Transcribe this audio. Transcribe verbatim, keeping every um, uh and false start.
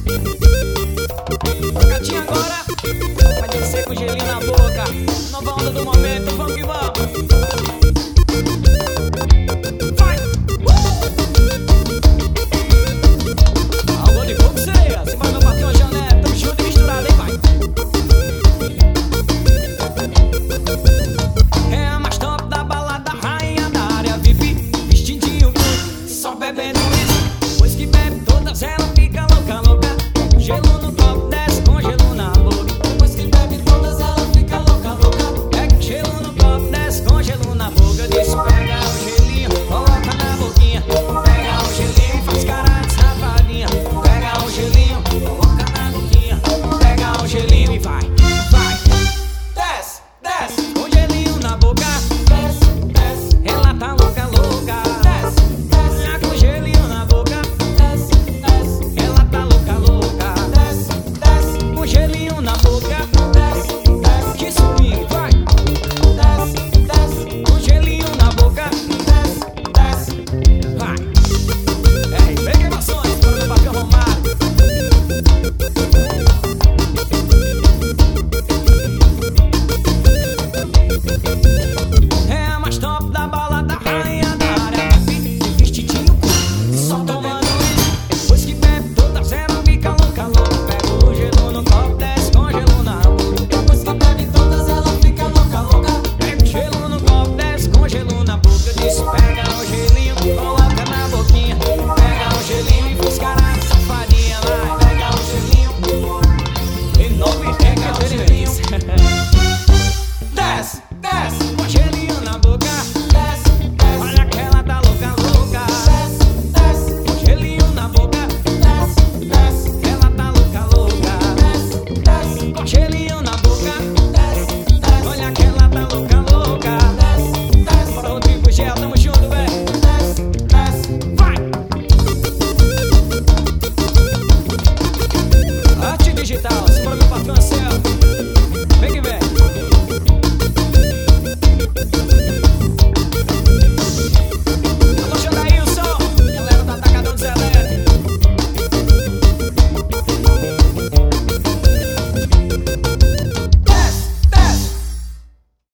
Gatinha agora vai descer com gelinho na boca. Nova onda do momento, vamos que vamos. Vai! Algo de fogo ceia. Se vai meu patrão Jané, tamo junto e misturado, hein, vai. É a mais top da balada, rainha da área V I P. Vestidinho, só bebendo isso. Pois que bebe todas, ela fica louca, louca. Gelo no copo, desce com gelo na boca. Depois que bebe todas, ela fica louca, louca. Pega gelo no copo, desce com gelo na boca. Diz, pega o gelinho, coloca na boquinha. Pega o gelinho, faz cara de safadinha. Pega o gelinho, coloca na boquinha. Pega o gelinho e vai, vai. Desce, desce, com gelinho na boca. Desce, desce, ela tá louca, louca. Desce, desce, com gelinho na boca. Desce, desce, ela tá louca, louca. Desce, desce, com gelinho na boca. Desce, desce, que swing, vai. Desce, desce, com gelinho na boca. Desce, desce, vai. É, pega emoções para o meu patrão Romário. É a mais top da balada, rainha da área V I P. Vestidinho, só tomando isso. Depois que bebe todas, ela fica louca, louca. Pega o gelo no copo, desce com gelo na boca. Depois que bebe todas, ela fica louca, louca. Pega o gelo no copo, desce com gelo na boca. Diz, pega o gelinho, coloca na boquinha. Pega o gelinho e faz cara de safadinha. Vai, pega o gelinho. Em nome pega o gelinho. Desce, desce, com gelinho na boca. Desce, desce, olha que ela tá louca, louca. Desce, desce, com gelinho na boca. Desce, desce, ela tá louca, louca. Desce, desce, com gelinho na boca. Desce, desce, olha que ela tá louca, louca. Desce, desce, bora Rodrigo Gel, tamo junto, véi. Desce, desce, vai. Arte digital, se for meu patrão,